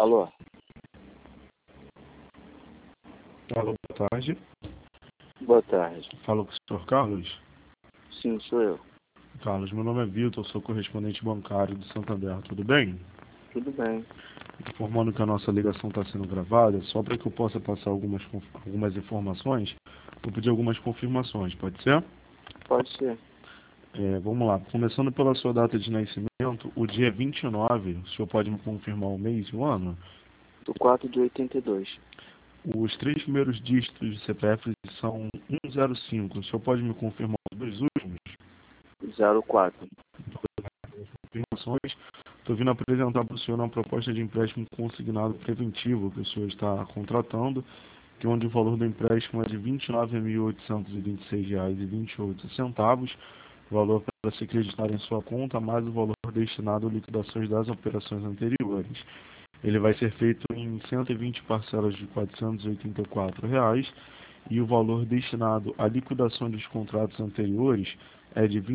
Alô? Alô, boa tarde. Boa tarde. Falo com o senhor Carlos. Sim, sou eu. Carlos, meu nome é Vitor, sou correspondente bancário do Santander, tudo bem? Tudo bem. Informando que a nossa ligação está sendo gravada, só para que eu possa passar algumas informações, vou pedir algumas confirmações, pode ser? Pode ser. Vamos lá, começando pela sua data de nascimento, o dia 29, o senhor pode me confirmar o mês e o ano? Do 4 de 82. Os três primeiros dígitos de CPF são 105, o senhor pode me confirmar os dois últimos? 04. Confirmações. Estou vindo apresentar para o senhor uma proposta de empréstimo consignado preventivo que o senhor está contratando, que onde o valor do empréstimo é de R$ 29.826,28, valor para ser creditado em sua conta, mais o valor destinado a liquidações das operações anteriores. Ele vai ser feito em 120 parcelas de R$ 484 e o valor destinado à liquidação dos contratos anteriores é de R$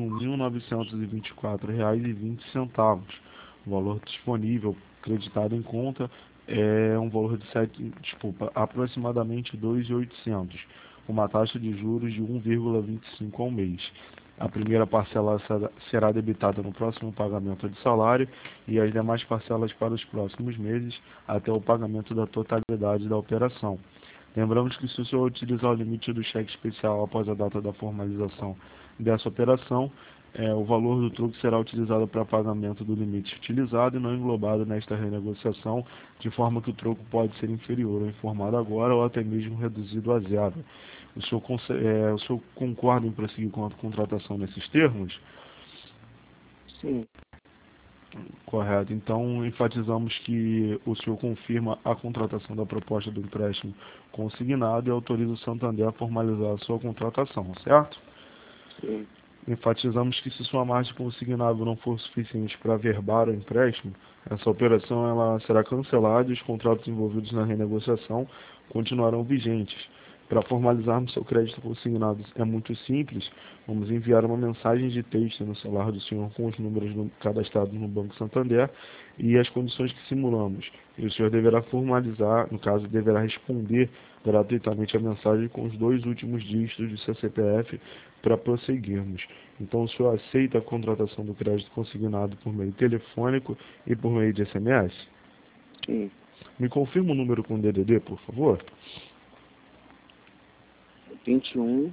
21.924,20. O valor disponível creditado em conta é um valor de aproximadamente R$ 2.800, uma taxa de juros de 1,25 ao mês. A primeira parcela será debitada no próximo pagamento de salário e as demais parcelas para os próximos meses até o pagamento da totalidade da operação. Lembramos que se o senhor utilizar o limite do cheque especial após a data da formalização dessa operação, o valor do troco será utilizado para pagamento do limite utilizado e não englobado nesta renegociação, de forma que o troco pode ser inferior ao informado agora ou até mesmo reduzido a zero. O senhor concorda em prosseguir com a contratação nesses termos? Sim. Correto. Então, enfatizamos que o senhor confirma a contratação da proposta do empréstimo consignado e autoriza o Santander a formalizar a sua contratação, certo? Sim. Enfatizamos que se sua margem consignada não for suficiente para averbar o empréstimo, essa operação ela será cancelada e os contratos envolvidos na renegociação continuarão vigentes. Para formalizarmos seu crédito consignado é muito simples, vamos enviar uma mensagem de texto no celular do senhor com os números cadastrados no Banco Santander e as condições que simulamos. E o senhor deverá formalizar, no caso, deverá responder gratuitamente a mensagem com os dois últimos dígitos de seu CPF para prosseguirmos. Então, o senhor aceita a contratação do crédito consignado por meio telefônico e por meio de SMS? Sim. Me confirma o número com DDD, por favor. 21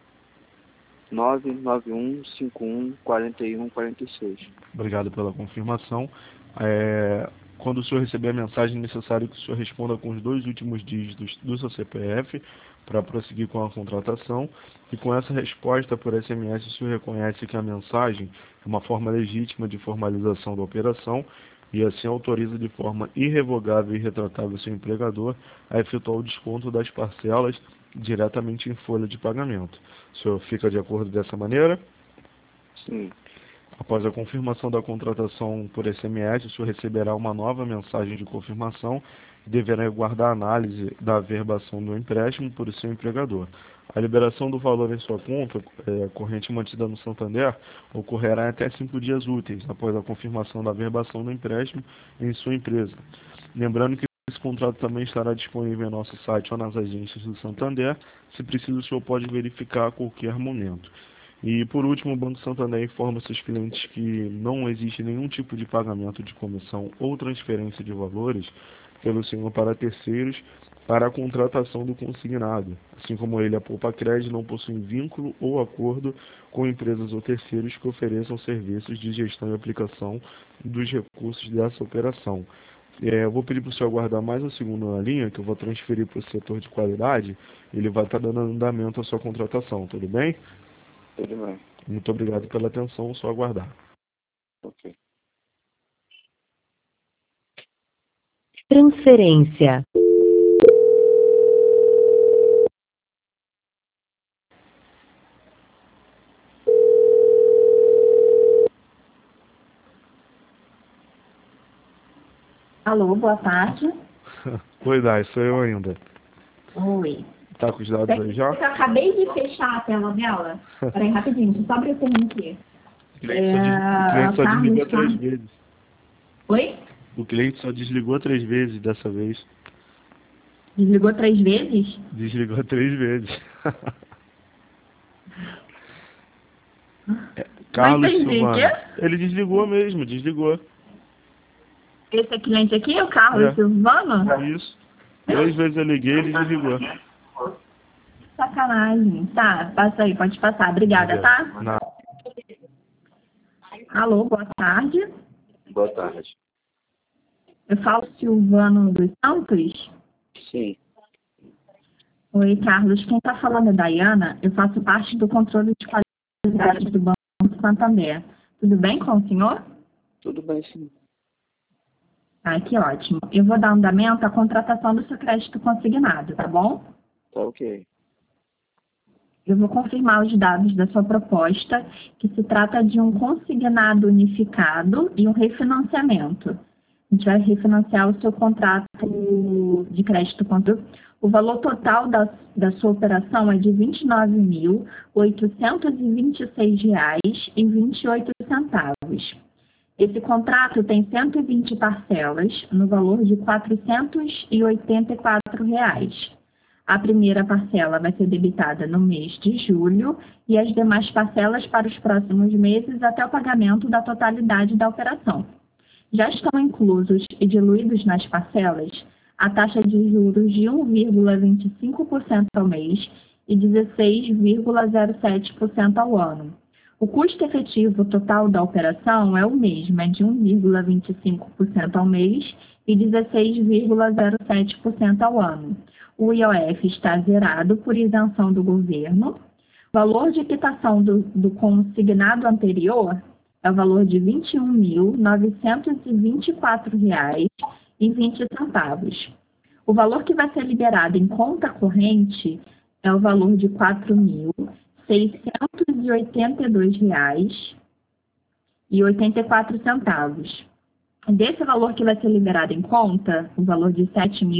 991 51 41 46. Obrigado pela confirmação. Quando o senhor receber a mensagem, é necessário que o senhor responda com os dois últimos dígitos do seu CPF para prosseguir com a contratação. E com essa resposta por SMS, o senhor reconhece que a mensagem é uma forma legítima de formalização da operação e assim autoriza de forma irrevogável e irretratável seu empregador a efetuar o desconto das parcelas diretamente em folha de pagamento. O senhor fica de acordo dessa maneira? Sim. Após a confirmação da contratação por SMS, o senhor receberá uma nova mensagem de confirmação e deverá aguardar a análise da averbação do empréstimo por seu empregador. A liberação do valor em sua conta corrente mantida no Santander ocorrerá em até 5 dias úteis após a confirmação da averbação do empréstimo em sua empresa. Lembrando que esse contrato também estará disponível em nosso site ou nas agências do Santander. Se preciso, o senhor pode verificar a qualquer momento. E por último, o Banco Santander informa seus clientes que não existe nenhum tipo de pagamento de comissão ou transferência de valores pelo senhor para terceiros para a contratação do consignado. Assim como ele, a Poupa-Cred não possui vínculo ou acordo com empresas ou terceiros que ofereçam serviços de gestão e aplicação dos recursos dessa operação. Eu vou pedir para o senhor aguardar mais um segundo na linha, que eu vou transferir para o setor de qualidade. Ele vai estar dando andamento à sua contratação, tudo bem? Tudo bem. Muito obrigado pela atenção, só aguardar. Ok. Transferência. Alô, boa tarde. Oi, Dai, sou eu ainda. Oi. Tá com os dados aí já? Eu acabei de fechar a tela dela. Peraí, rapidinho, deixa eu só abrir o termo aqui. O cliente só desligou 3 vezes. Oi? O cliente só desligou 3 vezes dessa vez. Desligou 3 vezes? Desligou 3 vezes. Carlos entendi, Silvano. quê? Ele desligou mesmo, desligou. Esse cliente aqui é o Carlos Silvano? Isso. 3 vezes eu liguei, ele desligou. Sacanagem. Tá, passa aí, pode passar. Obrigada, tá? Não. Alô, boa tarde. Boa tarde. Eu falo Silvano dos Santos. Sim. Oi, Carlos. Quem está falando é Dayana. Eu faço parte do controle de qualidade do Banco Santander. Tudo bem com o senhor? Tudo bem, sim. Ah, que ótimo. Eu vou dar andamento à contratação do seu crédito consignado, tá bom? Tá ok. Eu vou confirmar os dados da sua proposta, que se trata de um consignado unificado e um refinanciamento. A gente vai refinanciar o seu contrato de crédito. O valor total da sua operação é de R$ 29.826,28. Esse contrato tem 120 parcelas, no valor de R$ 484. A primeira parcela vai ser debitada no mês de julho e as demais parcelas para os próximos meses até o pagamento da totalidade da operação. Já estão inclusos e diluídos nas parcelas a taxa de juros de 1,25% ao mês e 16,07% ao ano. O custo efetivo total da operação é o mesmo, é de 1,25% ao mês e 16,07% ao ano. O IOF está zerado por isenção do governo. O valor de quitação do consignado anterior é o valor de R$ 21.924,20. O valor que vai ser liberado em conta corrente é o valor de R$ 4.682,84. Desse valor que vai ser liberado em conta, o valor de R$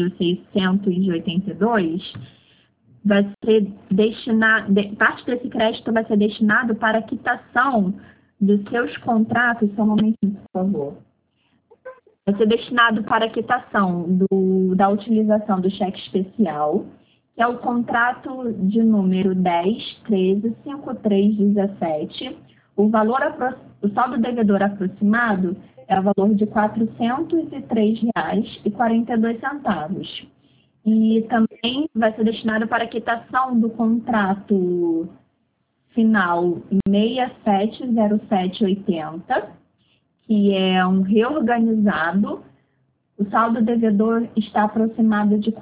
7.682, vai ser destinado, parte desse crédito vai ser destinado para a quitação dos seus contratos. Só um momentinho, por favor. Vai ser destinado para a quitação da utilização do cheque especial, que é o contrato de número 10.13.53.17. O saldo devedor aproximado é o valor de R$ 403,42. E também vai ser destinado para a quitação do contrato final 670780, que é um reorganizado. O saldo devedor está aproximado de R$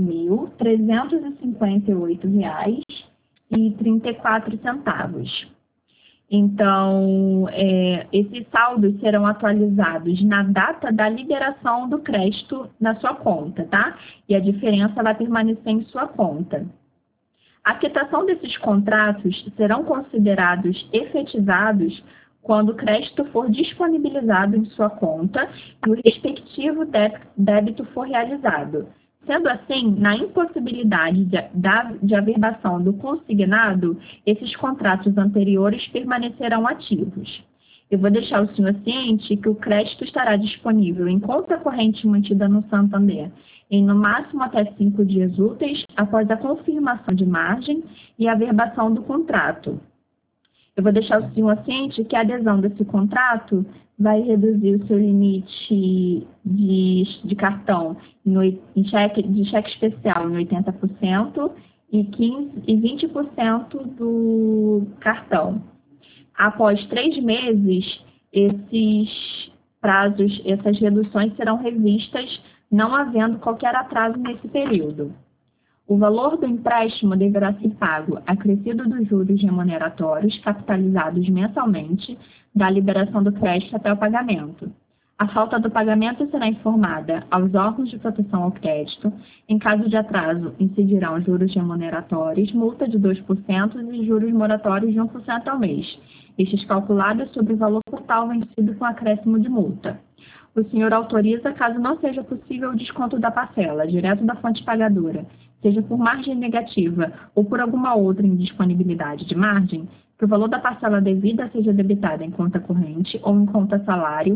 4.358,34. Então, esses saldos serão atualizados na data da liberação do crédito na sua conta, tá? E a diferença vai permanecer em sua conta. A quitação desses contratos serão considerados efetivados quando o crédito for disponibilizado em sua conta e o respectivo débito for realizado. Sendo assim, na impossibilidade de averbação do consignado, esses contratos anteriores permanecerão ativos. Eu vou deixar o senhor ciente que o crédito estará disponível em conta corrente mantida no Santander em no máximo até 5 dias úteis após a confirmação de margem e averbação do contrato. Eu vou deixar o senhor ciente que a adesão desse contrato vai reduzir o seu limite de cartão de cheque especial em 80% e 20% do cartão. Após 3 meses, esses prazos, essas reduções serão revistas, não havendo qualquer atraso nesse período. O valor do empréstimo deverá ser pago acrescido dos juros remuneratórios capitalizados mensalmente da liberação do crédito até o pagamento. A falta do pagamento será informada aos órgãos de proteção ao crédito. Em caso de atraso, incidirão juros remuneratórios, multa de 2% e juros moratórios de 1% ao mês, estes calculados sobre o valor total vencido com acréscimo de multa. O senhor autoriza, caso não seja possível o desconto da parcela, direto da fonte pagadora, seja por margem negativa ou por alguma outra indisponibilidade de margem, que o valor da parcela devida seja debitada em conta corrente ou em conta salário,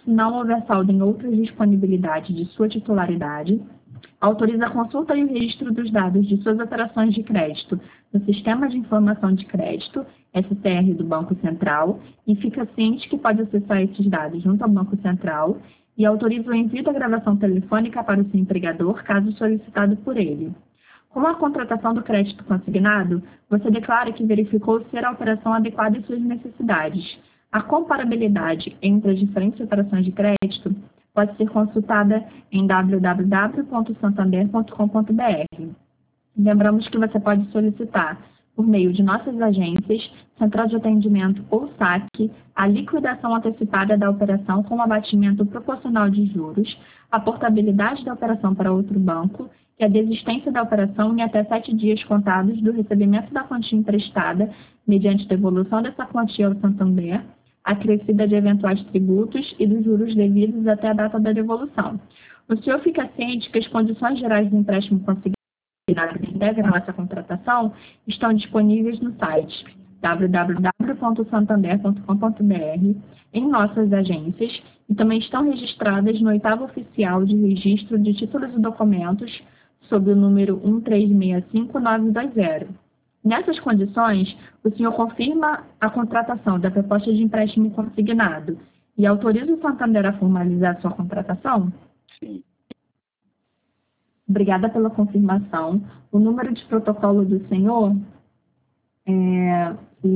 se não houver saldo em outras disponibilidades de sua titularidade. Autoriza a consulta e o registro dos dados de suas operações de crédito no Sistema de Informação de Crédito, SCR do Banco Central, e fica ciente que pode acessar esses dados junto ao Banco Central, e autoriza o envio da gravação telefônica para o seu empregador, caso solicitado por ele. Com a contratação do crédito consignado, você declara que verificou ser a operação adequada às suas necessidades. A comparabilidade entre as diferentes operações de crédito pode ser consultada em www.santander.com.br. Lembramos que você pode solicitar, por meio de nossas agências, Central de Atendimento ou SAC, a liquidação antecipada da operação com abatimento proporcional de juros, a portabilidade da operação para outro banco e a desistência da operação em até 7 dias contados do recebimento da quantia emprestada, mediante devolução dessa quantia ao Santander, acrescida de eventuais tributos e dos juros devidos até a data da devolução. O senhor fica ciente que as condições gerais do empréstimo consignado que integram essa contratação estão disponíveis no site www.santander.com.br, em nossas agências, e também estão registradas no 8º Oficial de Registro de Títulos e Documentos, sob o número 1365920. Nessas condições, o senhor confirma a contratação da proposta de empréstimo consignado e autoriza o Santander a formalizar sua contratação? Sim. Obrigada pela confirmação. O número de protocolo do senhor é o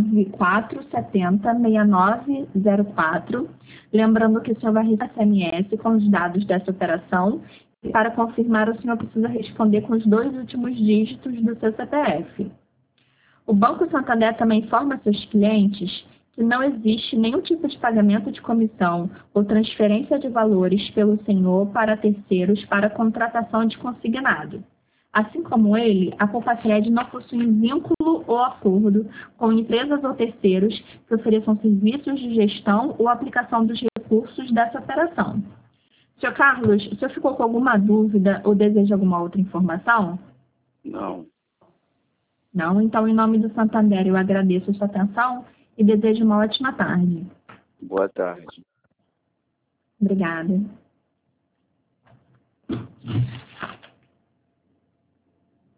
9470-6904. Lembrando que o senhor vai receber SMS com os dados dessa operação. E para confirmar, o senhor precisa responder com os 2 últimos dígitos do seu CPF. O Banco Santander também informa seus clientes que não existe nenhum tipo de pagamento de comissão ou transferência de valores pelo senhor para terceiros para contratação de consignado. Assim como ele, a Poupa-Cred não possui vínculo ou acordo com empresas ou terceiros que ofereçam serviços de gestão ou aplicação dos recursos dessa operação. Sr. Carlos, o senhor ficou com alguma dúvida ou deseja alguma outra informação? Não. Não? Então, em nome do Santander, eu agradeço a sua atenção e desejo uma ótima tarde. Boa tarde. Obrigada.